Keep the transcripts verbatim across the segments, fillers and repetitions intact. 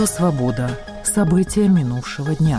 Радио «Свобода». События минувшего дня.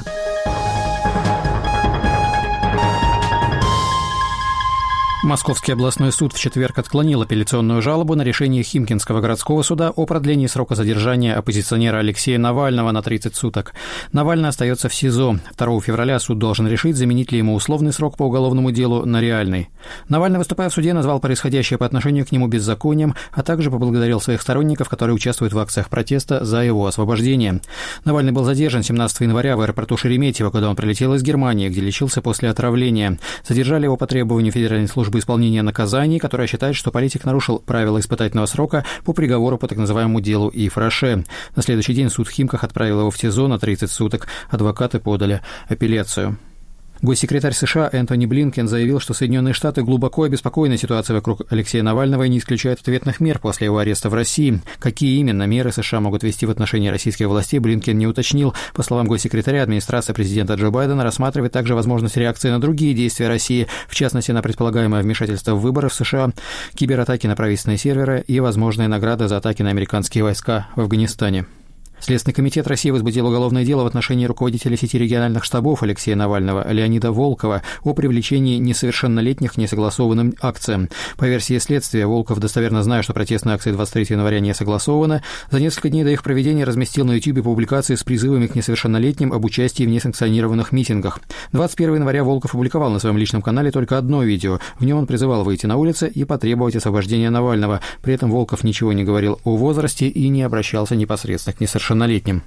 Московский областной суд в четверг отклонил апелляционную жалобу на решение Химкинского городского суда о продлении срока задержания оппозиционера Алексея Навального на тридцать суток. Навальный остается в СИЗО. второго февраля суд должен решить, заменить ли ему условный срок по уголовному делу на реальный. Навальный, выступая в суде, назвал происходящее по отношению к нему беззаконием, а также поблагодарил своих сторонников, которые участвуют в акциях протеста за его освобождение. Навальный был задержан семнадцатого января в аэропорту Шереметьево, куда он прилетел из Германии, где лечился после отравления. Задержали его по требованию Федеральной службы исполнения наказаний, которая считает, что политик нарушил правила испытательного срока по приговору по так называемому делу Ифраше. На следующий день суд в Химках отправил его в СИЗО на тридцать суток. Адвокаты подали апелляцию. Госсекретарь США Энтони Блинкен заявил, что Соединенные Штаты глубоко обеспокоены ситуацией вокруг Алексея Навального и не исключают ответных мер после его ареста в России. Какие именно меры США могут ввести в отношении российских властей, Блинкен не уточнил. По словам госсекретаря, администрация президента Джо Байдена рассматривает также возможность реакции на другие действия России, в частности, на предполагаемое вмешательство в выборы в США, кибератаки на правительственные серверы и возможные награды за атаки на американские войска в Афганистане. Следственный комитет России возбудил уголовное дело в отношении руководителя сети региональных штабов Алексея Навального Леонида Волкова о привлечении несовершеннолетних к несогласованным акциям. По версии следствия, Волков, достоверно зная, что протестные акции двадцать третьего января не согласованы, за несколько дней до их проведения разместил на Ютьюбе публикации с призывами к несовершеннолетним об участии в несанкционированных митингах. двадцать первого января Волков опубликовал на своем личном канале только одно видео. В нем он призывал выйти на улицы и потребовать освобождения Навального. При этом Волков ничего не говорил о возрасте и не обращался непосредственно к несовершеннолетним.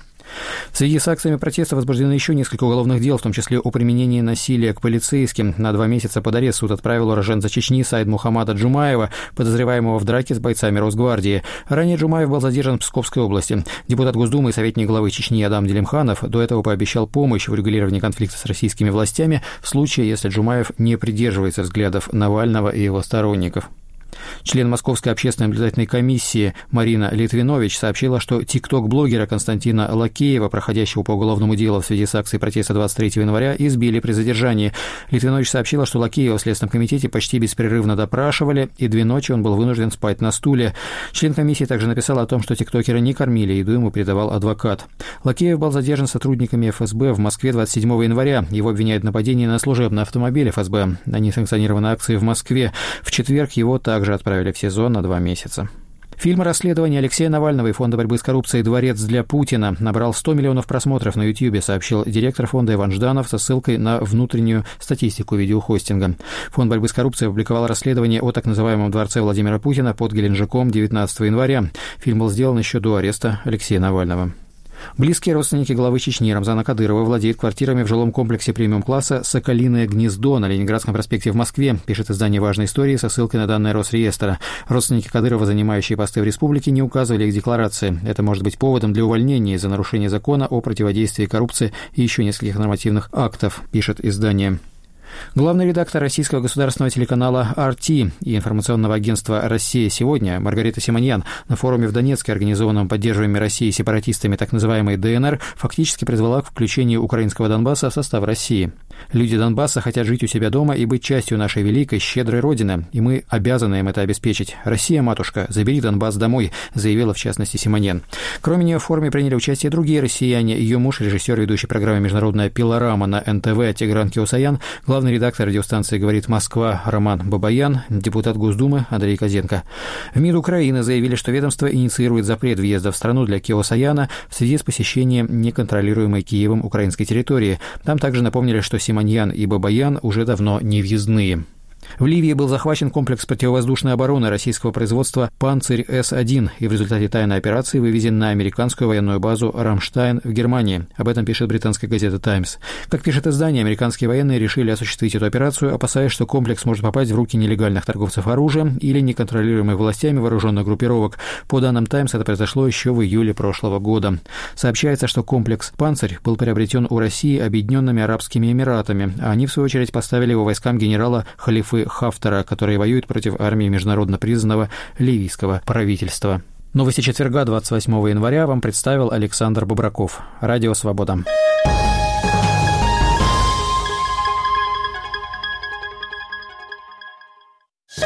В связи с акциями протеста возбуждено еще несколько уголовных дел, в том числе о применении насилия к полицейским. На два месяца под арест суд отправил уроженца Чечни Саид Мухаммада Джумаева, подозреваемого в драке с бойцами Росгвардии. Ранее Джумаев был задержан в Псковской области. Депутат Госдумы и советник главы Чечни Адам Делимханов до этого пообещал помощь в урегулировании конфликта с российскими властями в случае, если Джумаев не придерживается взглядов Навального и его сторонников. Член Московской общественной наблюдательной комиссии Марина Литвинович сообщила, что тикток-блогера Константина Лакеева, проходящего по уголовному делу в связи с акцией протеста двадцать третьего января, избили при задержании. Литвинович сообщила, что Лакеева в Следственном комитете почти беспрерывно допрашивали, и две ночи он был вынужден спать на стуле. Член комиссии также написал о том, что тиктокера не кормили, еду ему передавал адвокат. Лакеев был задержан сотрудниками эф эс бэ в Москве двадцать седьмого января. Его обвиняют в нападении на служебный автомобиль эф эс бэ на несанкционированной акции в Москве. В четверг его также отправили в СИЗО на два месяца. Фильм расследования Алексея Навального и Фонда борьбы с коррупцией «Дворец для Путина» набрал сто миллионов просмотров на Ютьюбе, сообщил директор фонда Иван Жданов со ссылкой на внутреннюю статистику видеохостинга. Фонд борьбы с коррупцией опубликовал расследование о так называемом дворце Владимира Путина под Геленджиком девятнадцатого января. Фильм был сделан еще до ареста Алексея Навального. Близкие родственники главы Чечни Рамзана Кадырова владеют квартирами в жилом комплексе премиум-класса «Соколиное гнездо» на Ленинградском проспекте в Москве, пишет издание «Важные истории» со ссылкой на данные Росреестра. Родственники Кадырова, занимающие посты в республике, не указывали их декларации. Это может быть поводом для увольнения из-за нарушения закона о противодействии коррупции и еще нескольких нормативных актов, пишет издание. Главный редактор российского государственного телеканала эр ти и информационного агентства «Россия сегодня» Маргарита Симоньян на форуме в Донецке, организованном поддерживаемыми Россией сепаратистами так называемой дэ эн эр, фактически призвала к включению украинского Донбасса в состав России. «Люди Донбасса хотят жить у себя дома и быть частью нашей великой, щедрой Родины, и мы обязаны им это обеспечить. Россия, матушка, забери Донбасс домой», заявила в частности Симоньян. Кроме нее в форуме приняли участие другие россияне. Ее муж, режиссер, ведущий программы «Международная пилорама» на эн тэ вэ Тигран Кеосаян, главный редактор радиостанции «Говорит Москва» Роман Бабаян, депутат Госдумы Андрей Козенко. В МИД Украины заявили, что ведомство инициирует запрет въезда в страну для Кеосаяна в связи с посещением неконтролируемой Киевом украинской территории. Там также напомнили, что Симоньян и Бабаян уже давно не въездные. В Ливии был захвачен комплекс противовоздушной обороны российского производства «Панцирь эс один» и в результате тайной операции вывезен на американскую военную базу «Рамштайн» в Германии. Об этом пишет британская газета «Таймс». Как пишет издание, американские военные решили осуществить эту операцию, опасаясь, что комплекс может попасть в руки нелегальных торговцев оружием или неконтролируемых властями вооруженных группировок. По данным «Таймс», это произошло еще в июле прошлого года. Сообщается, что комплекс «Панцирь» был приобретен у России Объединенными Арабскими Эмиратами, а они, в свою очередь, поставили его войскам генерала Халифы Хафтара, которые воюют против армии международно признанного ливийского правительства. Новости четверга, двадцать восьмого января, вам представил Александр Бобраков. Радио «Свобода».